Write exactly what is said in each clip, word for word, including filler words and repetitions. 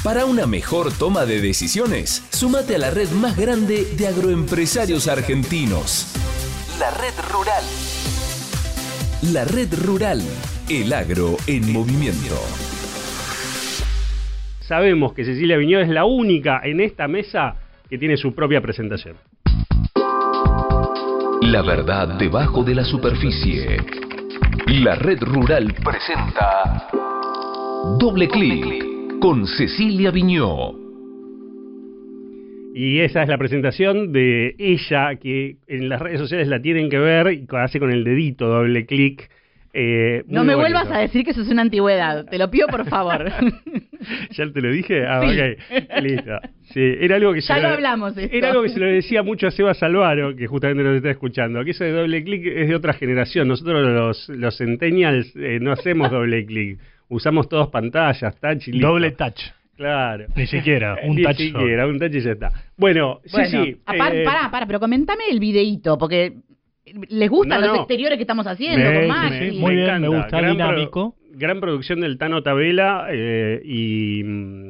Para una mejor toma de decisiones, súmate a la red más grande de agroempresarios argentinos. La Red Rural. La Red Rural. El agro en movimiento. Sabemos que Cecilia Viñó es la única en esta mesa que tiene su propia presentación. La verdad debajo de la superficie. La Red Rural presenta Doble Clic con Cecilia Viñó. Y esa es la presentación de ella, que en las redes sociales la tienen que ver y hace con el dedito doble clic. Eh, no me bonito. vuelvas a decir que eso es una antigüedad, te lo pido por favor. ¿Ya te lo dije? Ah, sí. Ok, listo. Sí, era algo que ya se lo lo, hablamos esto. Era algo que se lo decía mucho a Seba Salvaro, que justamente nos está escuchando, que eso de doble clic es de otra generación. Nosotros los, los centennials eh, no hacemos doble clic, usamos todos pantallas, touch y listo. Doble touch. Claro. Ni siquiera, un Ni touch. Ni siquiera, un touch y ya está. Bueno, bueno sí, sí. Apar, eh, pará, pará, pero comentame el videíto, porque les gustan no, los no. exteriores que estamos haciendo Me, con Maxi. me, Muy me bien, me encanta. gusta, gran dinámico. Pro, gran producción del Tano Tabela eh, y,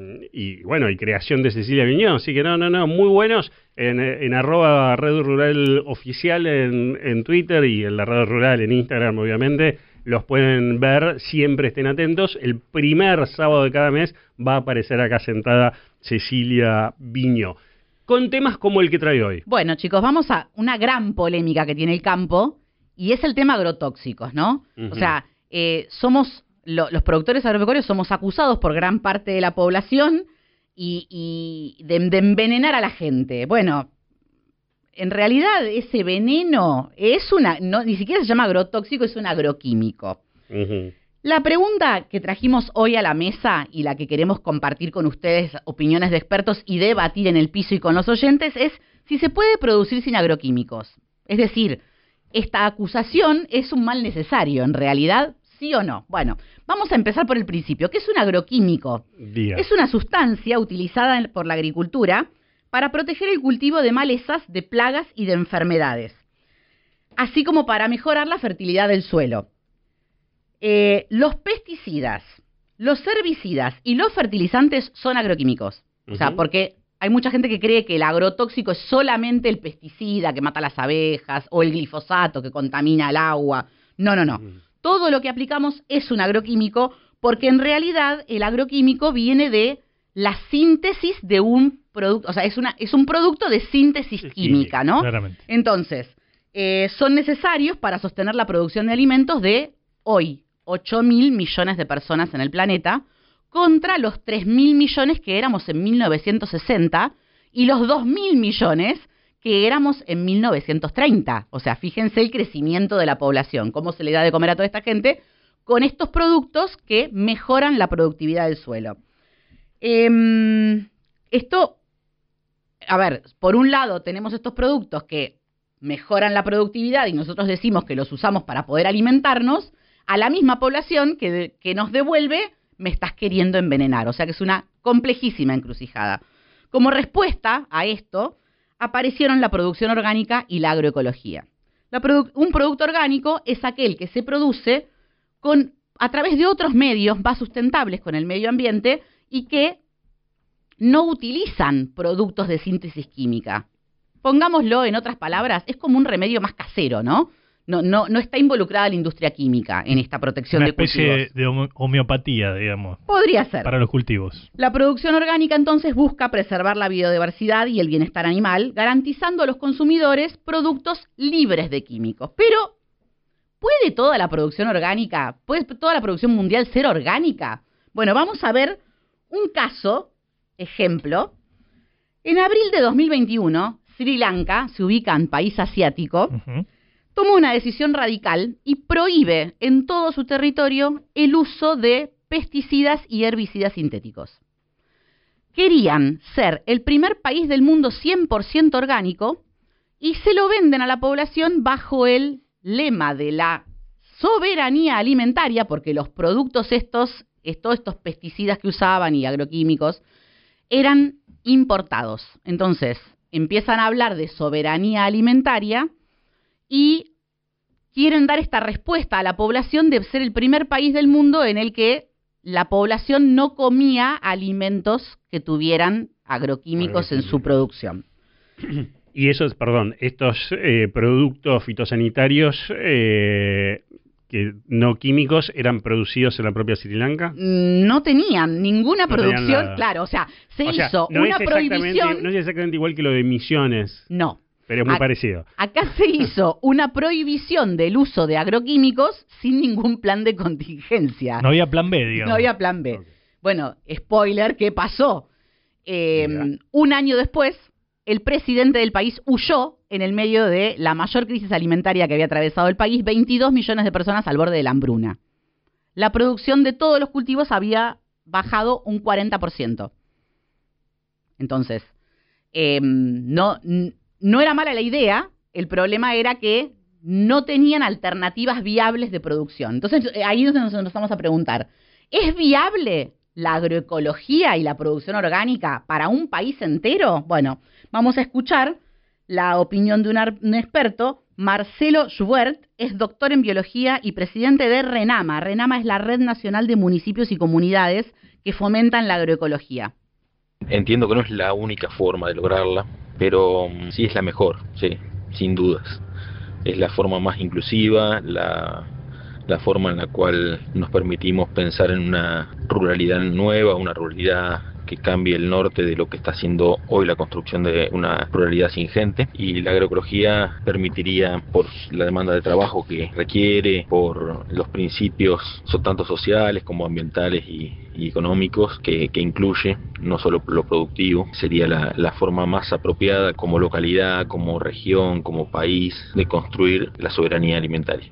y bueno, y creación de Cecilia Viñó. Así que no, no, no, muy buenos en, en arroba Red Rural Oficial en, en Twitter y en la Red Rural en Instagram, obviamente. Los pueden ver, siempre estén atentos. El primer sábado de cada mes va a aparecer acá sentada Cecilia Viñó, con temas como el que trae hoy. Bueno, chicos, vamos a una gran polémica que tiene el campo, y es el tema agrotóxicos, ¿no? Uh-huh. O sea, eh, somos, lo, los productores agropecuarios somos acusados por gran parte de la población y, y de, de envenenar a la gente. Bueno, en realidad ese veneno es una, no, ni siquiera se llama agrotóxico, es un agroquímico. Uh-huh. La pregunta que trajimos hoy a la mesa y la que queremos compartir con ustedes, opiniones de expertos y debatir en el piso y con los oyentes, es si se puede producir sin agroquímicos. Es decir, esta acusación es un mal necesario, ¿en realidad sí o no? Bueno, vamos a empezar por el principio. ¿Qué es un agroquímico? Diga. Es una sustancia utilizada por la agricultura para proteger el cultivo de malezas, de plagas y de enfermedades, así como para mejorar la fertilidad del suelo. Eh, los pesticidas, los herbicidas y los fertilizantes son agroquímicos. Uh-huh. O sea, porque hay mucha gente que cree que el agrotóxico es solamente el pesticida que mata las abejas o el glifosato que contamina el agua. No, no, no. Uh-huh. Todo lo que aplicamos es un agroquímico porque en realidad el agroquímico viene de la síntesis de un producto. O sea, es, una, es un producto de síntesis química, química, ¿no? Claramente. Entonces, eh, son necesarios para sostener la producción de alimentos de hoy. ocho mil millones de personas en el planeta, contra los tres mil millones que éramos en mil novecientos sesenta y los dos mil millones que éramos en mil novecientos treinta. O sea, fíjense el crecimiento de la población, cómo se le da de comer a toda esta gente con estos productos que mejoran la productividad del suelo. Eh, esto, a ver, por un lado tenemos estos productos que mejoran la productividad y nosotros decimos que los usamos para poder alimentarnos, a la misma población que, de, que nos devuelve, me estás queriendo envenenar. O sea que es una complejísima encrucijada. Como respuesta a esto, aparecieron la producción orgánica y la agroecología. La produ- un producto orgánico es aquel que se produce con, a través de otros medios más sustentables con el medio ambiente y que no utilizan productos de síntesis química. Pongámoslo en otras palabras, es como un remedio más casero, ¿no? No, no, no está involucrada la industria química en esta protección Una de cultivos. Una especie de homo- homeopatía, digamos. Podría ser. Para los cultivos. La producción orgánica entonces busca preservar la biodiversidad y el bienestar animal, garantizando a los consumidores productos libres de químicos. Pero, ¿puede toda la producción orgánica, puede toda la producción mundial ser orgánica? Bueno, vamos a ver un caso, ejemplo. En abril de dos mil veintiuno, Sri Lanka, se ubica en país asiático, uh-huh. toma una decisión radical y prohíbe en todo su territorio el uso de pesticidas y herbicidas sintéticos. Querían ser el primer país del mundo cien por ciento orgánico y se lo venden a la población bajo el lema de la soberanía alimentaria, porque los productos estos, todos estos pesticidas que usaban y agroquímicos, eran importados. Entonces, empiezan a hablar de soberanía alimentaria y quieren dar esta respuesta a la población de ser el primer país del mundo en el que la población no comía alimentos que tuvieran agroquímicos en su producción. Y esos, perdón, estos eh, productos fitosanitarios eh, que no químicos eran producidos en la propia Sri Lanka. No tenían ninguna No producción, tenían nada. claro, o sea, se O sea, hizo no una es exactamente- prohibición. No es exactamente igual que lo de Misiones, No. pero es muy Ac- parecido. Acá se hizo una prohibición del uso de agroquímicos sin ningún plan de contingencia. No había plan B, digamos. No había plan B. Ok. Bueno, spoiler, ¿qué pasó? Eh, Mira. un año después, el presidente del país huyó en el medio de la mayor crisis alimentaria que había atravesado el país, veintidós millones de personas al borde de la hambruna. La producción de todos los cultivos había bajado un cuarenta por ciento. Entonces, eh, no, n- no era mala la idea, el problema era que no tenían alternativas viables de producción. Entonces, eh, ahí es donde nos empezamos a preguntar, ¿es viable la agroecología y la producción orgánica para un país entero? Bueno, vamos a escuchar la opinión de un, ar- un experto. Marcelo Schubert es doctor en biología y presidente de RENAMA. RENAMA es la Red Nacional de Municipios y Comunidades que fomentan la agroecología. Entiendo que no es la única forma de lograrla, pero mm, sí es la mejor, sí, sin dudas. Es la forma más inclusiva, la, la forma en la cual nos permitimos pensar en una ruralidad nueva, una ruralidad que cambie el norte de lo que está haciendo hoy la construcción de una ruralidad sin gente, y la agroecología permitiría, por la demanda de trabajo que requiere, por los principios so- tanto sociales como ambientales y, y económicos que, que incluye, no solo lo productivo, sería la, la forma más apropiada como localidad, como región, como país, de construir la soberanía alimentaria.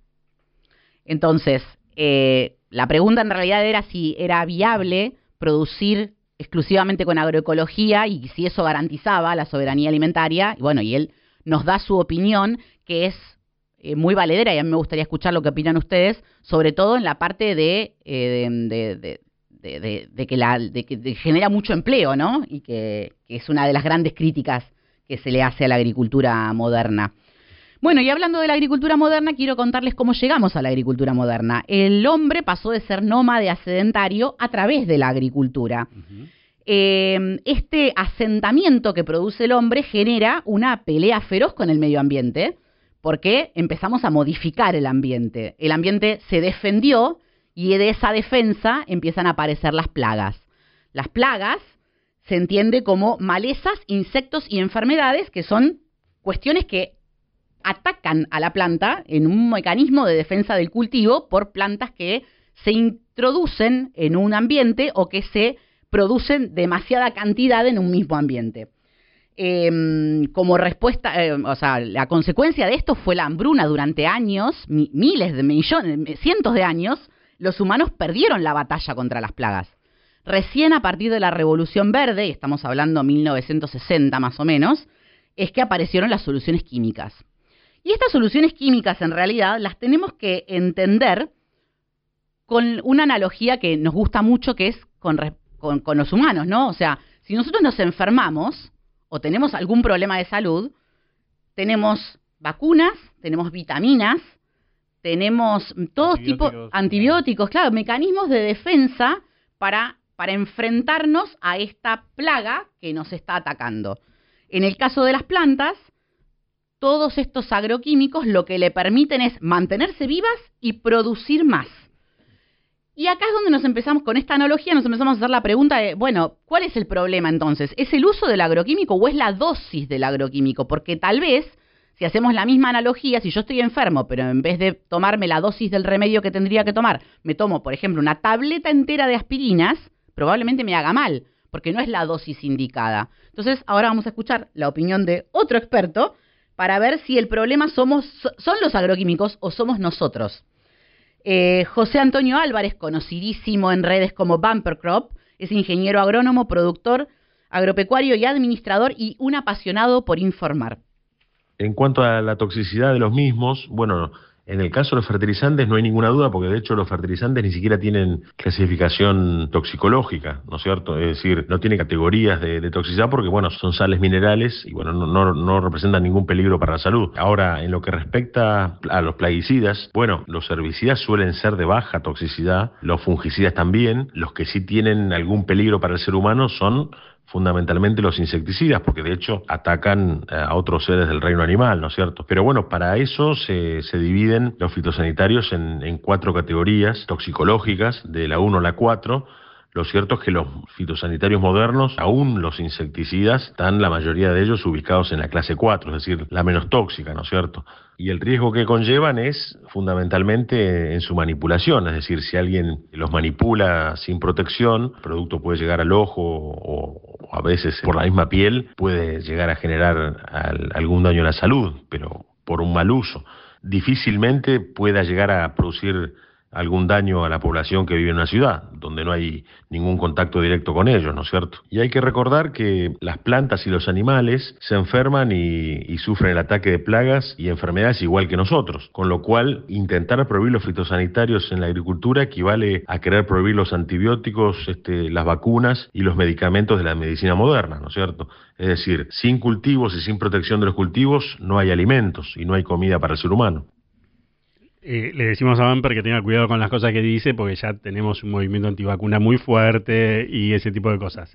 Entonces, eh, la pregunta en realidad era si era viable producir exclusivamente con agroecología y si eso garantizaba la soberanía alimentaria. Y bueno, y él nos da su opinión, que es eh, muy valedera, y a mí me gustaría escuchar lo que opinan ustedes, sobre todo en la parte de, eh, de, de, de, de, de, de que, la, de que de genera mucho empleo, ¿no? Y que, que es una de las grandes críticas que se le hace a la agricultura moderna. Bueno, y hablando de la agricultura moderna, quiero contarles cómo llegamos a la agricultura moderna. El hombre pasó de ser nómade a sedentario a través de la agricultura. Uh-huh. Eh, este asentamiento que produce el hombre genera una pelea feroz con el medio ambiente, porque empezamos a modificar el ambiente. El ambiente se defendió y de esa defensa empiezan a aparecer las plagas. Las plagas se entiende como malezas, insectos y enfermedades, que son cuestiones que atacan a la planta en un mecanismo de defensa del cultivo por plantas que se introducen en un ambiente o que se producen demasiada cantidad en un mismo ambiente. Eh, como respuesta, eh, o sea, la consecuencia de esto fue la hambruna durante años, mi, miles de millones, cientos de años, los humanos perdieron la batalla contra las plagas. Recién a partir de la Revolución Verde, y estamos hablando mil novecientos sesenta más o menos, es que aparecieron las soluciones químicas. Y estas soluciones químicas, en realidad, las tenemos que entender con una analogía que nos gusta mucho, que es con, con, con los humanos, ¿no? O sea, si nosotros nos enfermamos o tenemos algún problema de salud, tenemos vacunas, tenemos vitaminas, tenemos todo tipo de antibióticos, claro, mecanismos de defensa para, para enfrentarnos a esta plaga que nos está atacando. En el caso de las plantas, todos estos agroquímicos lo que le permiten es mantenerse vivas y producir más. Y acá es donde nos empezamos, con esta analogía, nos empezamos a hacer la pregunta de, bueno, ¿cuál es el problema entonces? ¿Es el uso del agroquímico o es la dosis del agroquímico? Porque tal vez, si hacemos la misma analogía, si yo estoy enfermo, pero en vez de tomarme la dosis del remedio que tendría que tomar, me tomo, por ejemplo, una tableta entera de aspirinas, probablemente me haga mal, porque no es la dosis indicada. Entonces, ahora vamos a escuchar la opinión de otro experto, para ver si el problema somos son los agroquímicos o somos nosotros. Eh, José Antonio Álvarez, conocidísimo en redes como Bumper Crop, es ingeniero agrónomo, productor agropecuario y administrador y un apasionado por informar. En cuanto a la toxicidad de los mismos, bueno, En el caso de los fertilizantes no hay ninguna duda, porque de hecho los fertilizantes ni siquiera tienen clasificación toxicológica, ¿no es cierto? Es decir, no tiene categorías de, de toxicidad porque, bueno, son sales minerales y, bueno, no, no, no representan ningún peligro para la salud. Ahora, en lo que respecta a los plaguicidas, bueno, los herbicidas suelen ser de baja toxicidad, los fungicidas también. Los que sí tienen algún peligro para el ser humano son fundamentalmente los insecticidas, porque de hecho atacan a otros seres del reino animal, ¿no es cierto? Pero bueno, para eso se, se dividen los fitosanitarios en, en cuatro categorías toxicológicas, de la uno a la cuatro. Lo cierto es que los fitosanitarios modernos, aún los insecticidas, están la mayoría de ellos ubicados en la clase cuatro, es decir, la menos tóxica, ¿no es cierto? Y el riesgo que conllevan es fundamentalmente en su manipulación, es decir, si alguien los manipula sin protección, el producto puede llegar al ojo o, o a veces por la misma piel puede llegar a generar al, algún daño a la salud, pero por un mal uso. Difícilmente pueda llegar a producir algún daño a la población que vive en una ciudad, donde no hay ningún contacto directo con ellos, ¿no es cierto? Y hay que recordar que las plantas y los animales se enferman y, y sufren el ataque de plagas y enfermedades igual que nosotros, con lo cual intentar prohibir los fitosanitarios en la agricultura equivale a querer prohibir los antibióticos, este, las vacunas y los medicamentos de la medicina moderna, ¿no es cierto? Es decir, sin cultivos y sin protección de los cultivos no hay alimentos y no hay comida para el ser humano. Eh, le decimos a Bamper que tenga cuidado con las cosas que dice porque ya tenemos un movimiento antivacuna muy fuerte y ese tipo de cosas.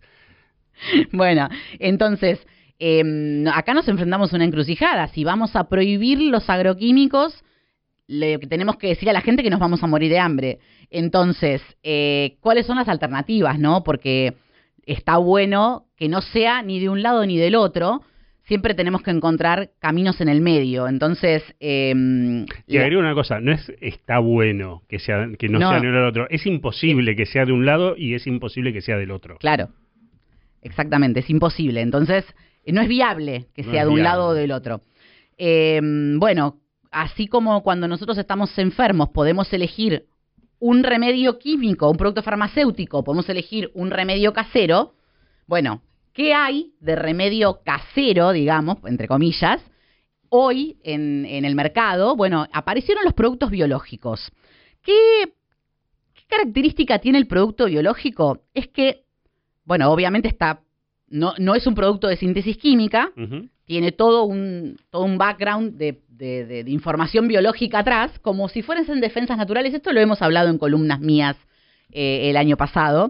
Bueno, entonces, eh, acá nos enfrentamos a una encrucijada. Si vamos a prohibir los agroquímicos, le tenemos que decir a la gente que nos vamos a morir de hambre. Entonces, eh, ¿cuáles son las alternativas, no? Porque está bueno que no sea ni de un lado ni del otro. Siempre tenemos que encontrar caminos en el medio. Entonces, eh, y agrego una cosa, no es está bueno que sea que no, no sea ni uno del otro, es imposible que sea de un lado y es imposible que sea del otro. Claro, exactamente, es imposible. Entonces, no es viable que no sea de un viable. lado o del otro. Eh, bueno, así como cuando nosotros estamos enfermos podemos elegir un remedio químico, un producto farmacéutico, podemos elegir un remedio casero, bueno, ¿qué hay de remedio casero, digamos, entre comillas, hoy en, en el mercado? Bueno, aparecieron los productos biológicos. ¿Qué, ¿Qué característica tiene el producto biológico? Es que, bueno, obviamente está, no, no es un producto de síntesis química, uh-huh. tiene todo un, todo un background de, de, de, de información biológica atrás, como si fueran defensas naturales. Esto lo hemos hablado en columnas mías eh, el año pasado.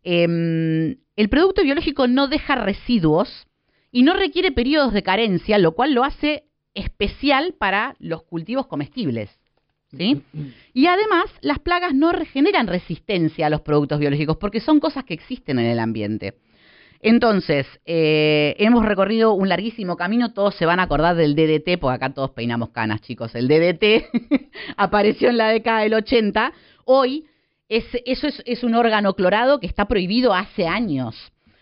Eh, el producto biológico no deja residuos y no requiere periodos de carencia, lo cual lo hace especial para los cultivos comestibles, ¿sí? Y además, las plagas no generan resistencia a los productos biológicos porque son cosas que existen en el ambiente. Entonces, eh, hemos recorrido un larguísimo camino, todos se van a acordar del D D T, porque acá todos peinamos canas, chicos. El D D T apareció en la década del ochenta, hoy... Es, eso es, es un órgano clorado que está prohibido hace años.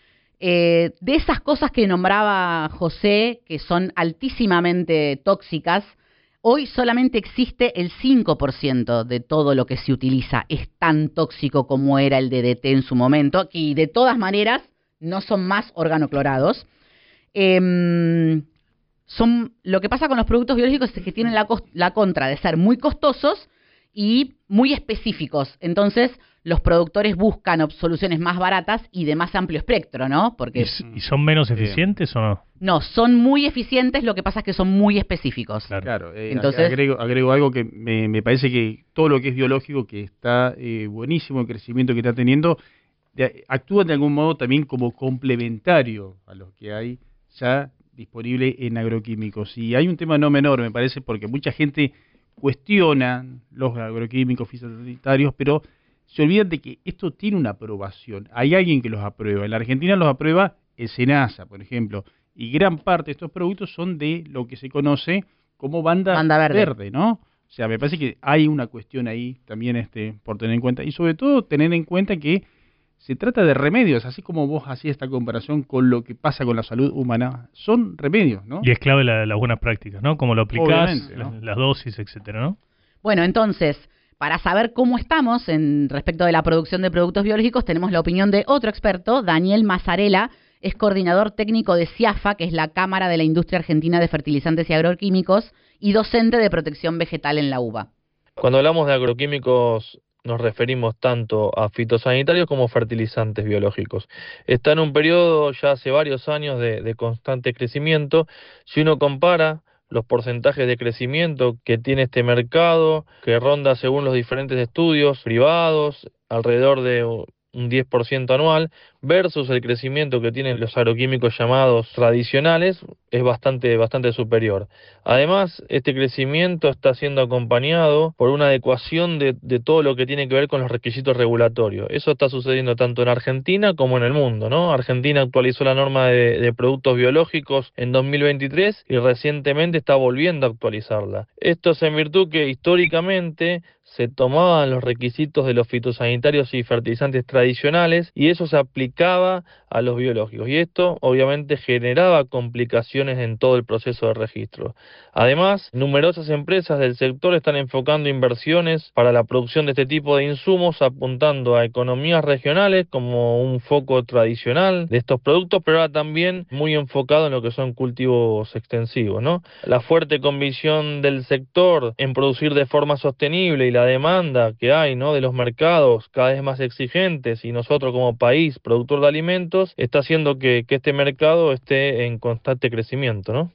Eh, de esas cosas que nombraba José, que son altísimamente tóxicas, hoy solamente existe el cinco por ciento de todo lo que se utiliza. Es tan tóxico como era el D D T en su momento, y de todas maneras no son más organoclorados. Eh, son, lo que pasa con los productos biológicos es que tienen la, la contra de ser muy costosos y muy específicos. Entonces, los productores buscan soluciones más baratas y de más amplio espectro, ¿no? Porque ¿Y, y son menos eficientes o no? No, son muy eficientes, lo que pasa es que son muy específicos. Claro, claro eh, Entonces, agrego, agrego algo que me, me parece que todo lo que es biológico, que está eh, buenísimo el crecimiento que está teniendo, de, actúa de algún modo también como complementario a lo que hay ya disponible en agroquímicos. Y hay un tema no menor, me parece, porque mucha gente cuestionan los agroquímicos fitosanitarios, pero se olvidan de que esto tiene una aprobación. Hay alguien que los aprueba. En la Argentina los aprueba el SENASA, por ejemplo, y gran parte de estos productos son de lo que se conoce como banda, banda verde. verde, ¿no? O sea, me parece que hay una cuestión ahí también este por tener en cuenta, y sobre todo tener en cuenta que se trata de remedios, así como vos hacías esta comparación con lo que pasa con la salud humana, son remedios, ¿no? Y es clave las la buenas prácticas, ¿no? Como lo aplicás, ¿no? las, las dosis, etcétera, ¿no? Bueno, entonces, para saber cómo estamos en respecto de la producción de productos biológicos, tenemos la opinión de otro experto, Daniel Mazzarella, es coordinador técnico de CIAFA, que es la Cámara de la Industria Argentina de Fertilizantes y Agroquímicos, y docente de protección vegetal en la U B A. Cuando hablamos de agroquímicos nos referimos tanto a fitosanitarios como fertilizantes biológicos. Está en un periodo ya hace varios años de, de constante crecimiento. Si uno compara los porcentajes de crecimiento que tiene este mercado, que ronda según los diferentes estudios privados, alrededor de un diez por ciento anual, versus el crecimiento que tienen los agroquímicos llamados tradicionales, es bastante, bastante superior. Además, este crecimiento está siendo acompañado por una adecuación de, de todo lo que tiene que ver con los requisitos regulatorios. Eso está sucediendo tanto en Argentina como en el mundo, ¿no? Argentina actualizó la norma de, de productos biológicos en dos mil veintitrés y recientemente está volviendo a actualizarla. Esto es en virtud que históricamente se tomaban los requisitos de los fitosanitarios y fertilizantes tradicionales y eso se aplicaba a los biológicos. Y esto obviamente generaba complicaciones en todo el proceso de registro. Además, numerosas empresas del sector están enfocando inversiones para la producción de este tipo de insumos, apuntando a economías regionales como un foco tradicional de estos productos, pero ahora también muy enfocado en lo que son cultivos extensivos, ¿no? La fuerte convicción del sector en producir de forma sostenible y la demanda que hay, ¿no?, de los mercados cada vez más exigentes y nosotros como país productor de alimentos está haciendo que, que este mercado esté en constante crecimiento, ¿no?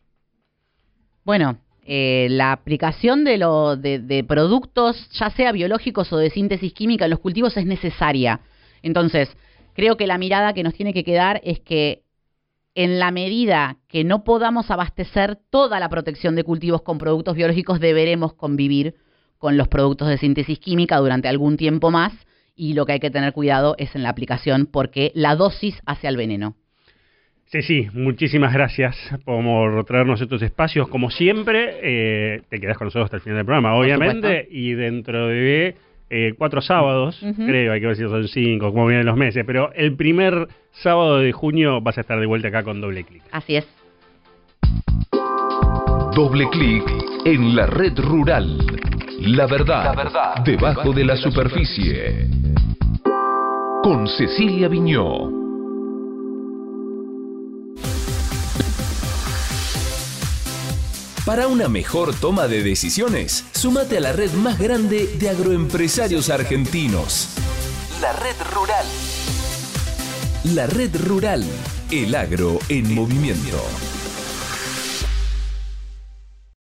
Bueno, eh, la aplicación de, lo, de, de productos, ya sea biológicos o de síntesis química en los cultivos es necesaria. Entonces, creo que la mirada que nos tiene que quedar es que en la medida que no podamos abastecer toda la protección de cultivos con productos biológicos, deberemos convivir con los productos de síntesis química durante algún tiempo más, y lo que hay que tener cuidado es en la aplicación porque la dosis hace al veneno. Sí, sí, muchísimas gracias por traernos estos espacios. Como siempre, eh, te quedas con nosotros hasta el final del programa, obviamente, y dentro de eh, cuatro sábados, uh-huh. creo, hay que ver si son cinco, como vienen los meses, pero el primer sábado de junio vas a estar de vuelta acá con Doble Clic. Así es. Doble Clic en la red rural. La verdad, la verdad debajo de la superficie. Con Cecilia Viñó. Para una mejor toma de decisiones, súmate a la red más grande de agroempresarios argentinos. La Red Rural. La Red Rural. El agro en movimiento.